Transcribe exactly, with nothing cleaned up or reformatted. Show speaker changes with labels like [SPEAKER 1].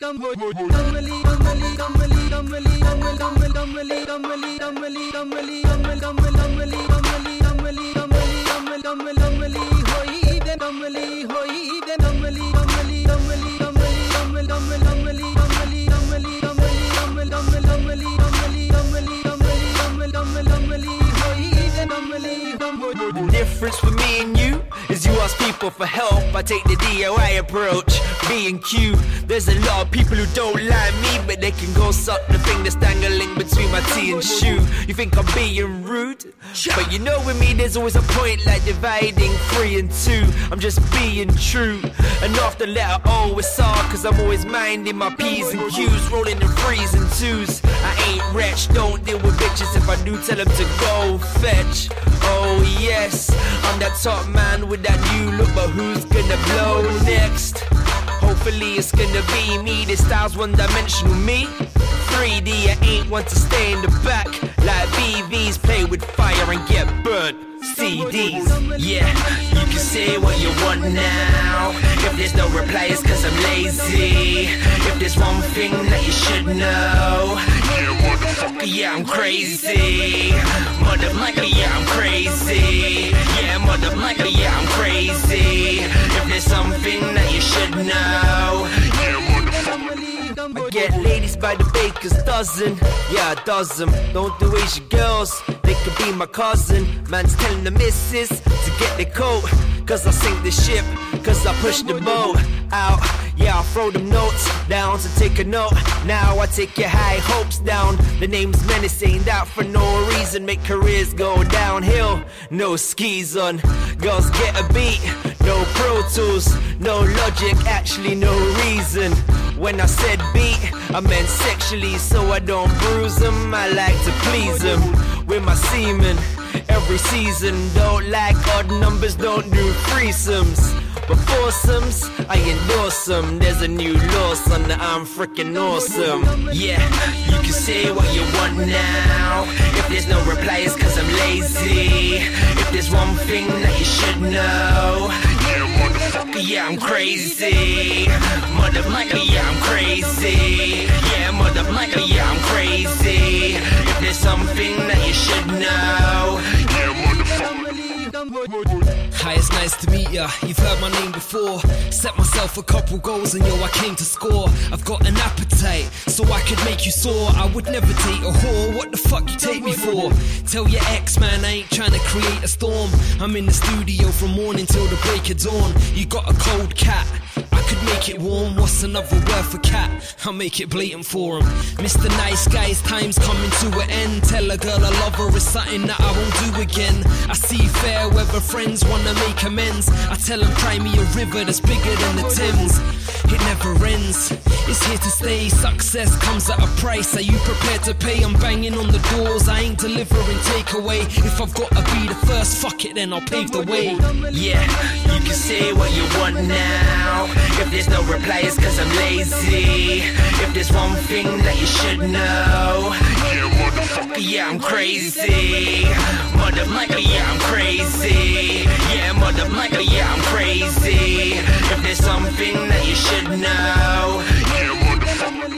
[SPEAKER 1] The difference for me and you is you ask people for help, I take the D I Y approach. B and Q, there's a lot of people who don't like me, but they can go suck the thing that's dangling between my T and shoe. You think I'm being rude? But you know with me there's always a point like dividing three and two. I'm just being true. And after letter O it's R, cause I'm always minding my P's and Q's, rolling in threes and twos. I ain't wretch, don't deal with bitches. If I do tell them to go fetch. Oh yes, I'm that top man with that new look, but who's gonna blow next? Hopefully it's gonna be me, this style's one-dimensional me. three D, I ain't one to stay in the back. Like B Vs, play with fire and get burnt. C Ds, yeah, you can say what you want now. If there's no reply it's cause I'm lazy. If there's one thing that you should know, yeah, motherfucker, yeah, I'm crazy. Motherfucker, yeah, I'm crazy. Yeah, motherfucker, yeah, I'm crazy. If there's something that you should know, yeah, motherfucker. I get ladies by the baker's dozen, yeah, a dozen. Don't do Asian girls, they could be my cousin. Man's telling the missus to get their coat, cause I sink the ship, cause I push the boat out. Yeah, I throw them notes down to take a note. Now I take your high hopes down. The name's Menace, ain't out for no reason. Make careers go downhill, no skis on. Girls get a beat, no Pro Tools, no logic, actually no reason. When I said beat, I meant sexually, so I don't bruise them. I like to please them with my semen every season. Don't like odd numbers, don't do threesomes. But foursomes, I endorse them. There's a new law, son, that I'm freaking awesome. Yeah, you can say what you want now. If there's no reply, it's cause I'm lazy. If there's one thing that you should know, yeah, motherfucker, yeah, I'm crazy. Motherfucker, yeah, I'm crazy. Yeah, motherfucker, yeah, I'm crazy. If there's something that you should know, yeah, motherfucker.
[SPEAKER 2] Hi, it's nice to meet ya. You've heard my name before. Set myself a couple goals and yo, I came to score. I've got an appetite, so I could make you sore. I would never date a whore. What the fuck you take me for? Tell your ex, man, I ain't trying to create a storm. I'm in the studio from morning till the break of dawn. You got a cold cat, I could make it warm. What's another word for cat? I'll make it blatant for him. Mister Nice Guy's time's coming to an end. Tell a girl I love her is something that I won't do again. I see fair weather friends wanna make amends. I tell them cry me a river that's bigger than the Thames. It never ends, it's here to stay. Success comes at a price. Are you prepared to pay? I'm banging on the doors, I ain't delivering takeaway. If I've gotta be the first, fuck it, then I'll pave the way.
[SPEAKER 1] Yeah, you can say what you want now. If there's no reply, it's cause I'm lazy. If there's one thing that you should know, yeah, motherfucker, yeah, I'm crazy. Motherfucker, yeah, I'm crazy. Yeah, motherfucker, yeah, I'm crazy. If there's something that you should know, yeah, motherfucker.